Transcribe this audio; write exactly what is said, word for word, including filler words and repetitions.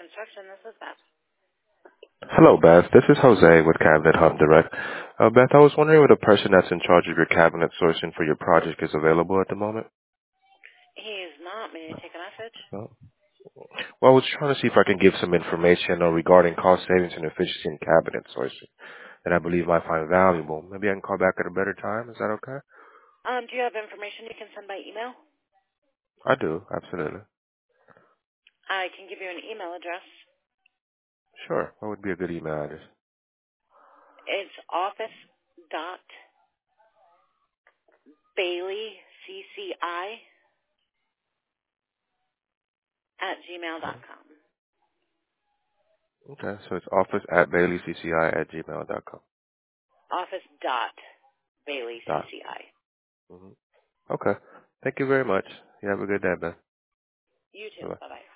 Construction. This is Beth. Hello, Beth. This is Jose with Cabinet Hub Direct. Uh, Beth, I was wondering if the person that's in charge of your cabinet sourcing for your project is available at the moment. He is not. May I take a message? No? Well, I was trying to see if I can give some information uh, regarding cost savings and efficiency in cabinet sourcing that I believe might find valuable. Maybe I can call back at a better time. Is that okay? Um, do you have information you can send by email? I do, absolutely. I can give you an email address. Sure. What would be a good email address? It's office dot bailey cci at gmail dot com. Okay, so it's office at baileycci at gmail dot com. Office dot bailey Dot. cci. Mm-hmm. Okay. Thank you very much. You have a good day, Beth. You too. Bye-bye. Bye bye.